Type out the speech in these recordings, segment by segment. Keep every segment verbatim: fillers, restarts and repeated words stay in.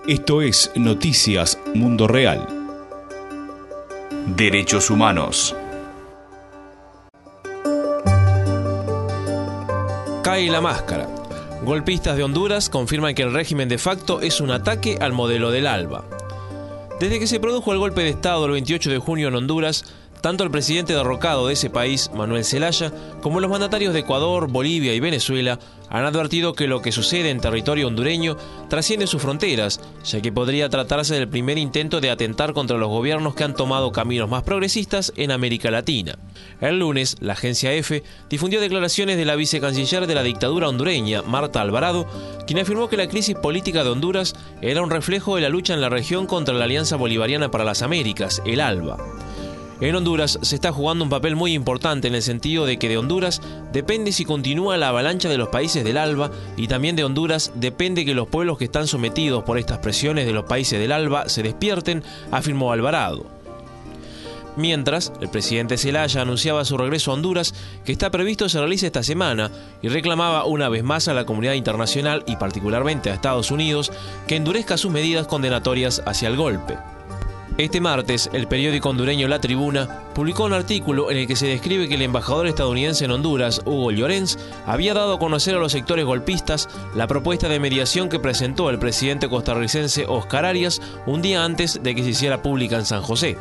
Esto es Noticias Mundo Real. Derechos humanos. Cae la máscara. Golpistas de Honduras confirman que el régimen de facto es un ataque al modelo del ALBA. Desde que se produjo el golpe de Estado el veintiocho de junio en Honduras, tanto el presidente derrocado de ese país, Manuel Zelaya, como los mandatarios de Ecuador, Bolivia y Venezuela han advertido que lo que sucede en territorio hondureño trasciende sus fronteras, ya que podría tratarse del primer intento de atentar contra los gobiernos que han tomado caminos más progresistas en América Latina. El lunes, la agencia EFE difundió declaraciones de la vicecanciller de la dictadura hondureña, Marta Alvarado, quien afirmó que la crisis política de Honduras era un reflejo de la lucha en la región contra la Alianza Bolivariana para las Américas, el ALBA. En Honduras se está jugando un papel muy importante en el sentido de que de Honduras depende si continúa la avalancha de los países del ALBA y también de Honduras depende que los pueblos que están sometidos por estas presiones de los países del ALBA se despierten, afirmó Alvarado. Mientras, el presidente Zelaya anunciaba su regreso a Honduras, que está previsto se realice esta semana, y reclamaba una vez más a la comunidad internacional y particularmente a Estados Unidos que endurezca sus medidas condenatorias hacia el golpe. Este martes, el periódico hondureño La Tribuna publicó un artículo en el que se describe que el embajador estadounidense en Honduras, Hugo Llorens, había dado a conocer a los sectores golpistas la propuesta de mediación que presentó el presidente costarricense Oscar Arias un día antes de que se hiciera pública en San José.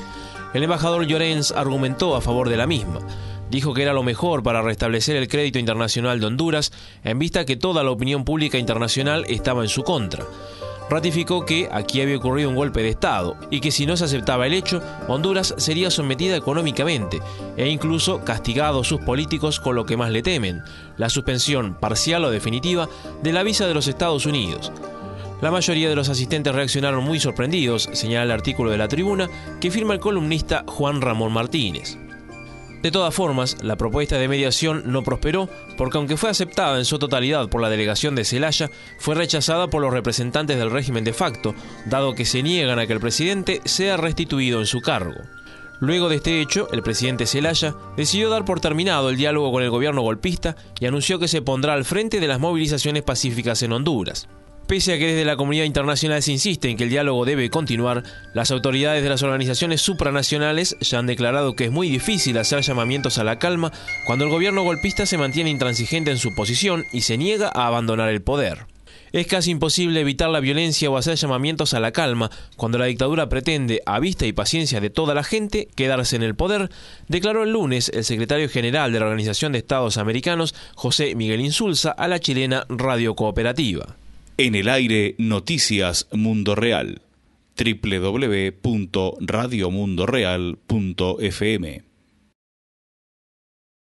El embajador Llorens argumentó a favor de la misma. Dijo que era lo mejor para restablecer el crédito internacional de Honduras, en vista que toda la opinión pública internacional estaba en su contra. Ratificó que aquí había ocurrido un golpe de Estado y que si no se aceptaba el hecho, Honduras sería sometida económicamente e incluso castigados sus políticos con lo que más le temen, la suspensión parcial o definitiva de la visa de los Estados Unidos. La mayoría de los asistentes reaccionaron muy sorprendidos, señala el artículo de La Tribuna que firma el columnista Juan Ramón Martínez. De todas formas, la propuesta de mediación no prosperó porque aunque fue aceptada en su totalidad por la delegación de Zelaya, fue rechazada por los representantes del régimen de facto, dado que se niegan a que el presidente sea restituido en su cargo. Luego de este hecho, el presidente Zelaya decidió dar por terminado el diálogo con el gobierno golpista y anunció que se pondrá al frente de las movilizaciones pacíficas en Honduras. Pese a que desde la comunidad internacional se insiste en que el diálogo debe continuar, las autoridades de las organizaciones supranacionales ya han declarado que es muy difícil hacer llamamientos a la calma cuando el gobierno golpista se mantiene intransigente en su posición y se niega a abandonar el poder. Es casi imposible evitar la violencia o hacer llamamientos a la calma cuando la dictadura pretende, a vista y paciencia de toda la gente, quedarse en el poder, declaró el lunes el secretario general de la Organización de Estados Americanos, José Miguel Insulza, a la chilena Radio Cooperativa. En el aire, Noticias Mundo Real. doble u doble u doble u punto radio mundo real punto efe eme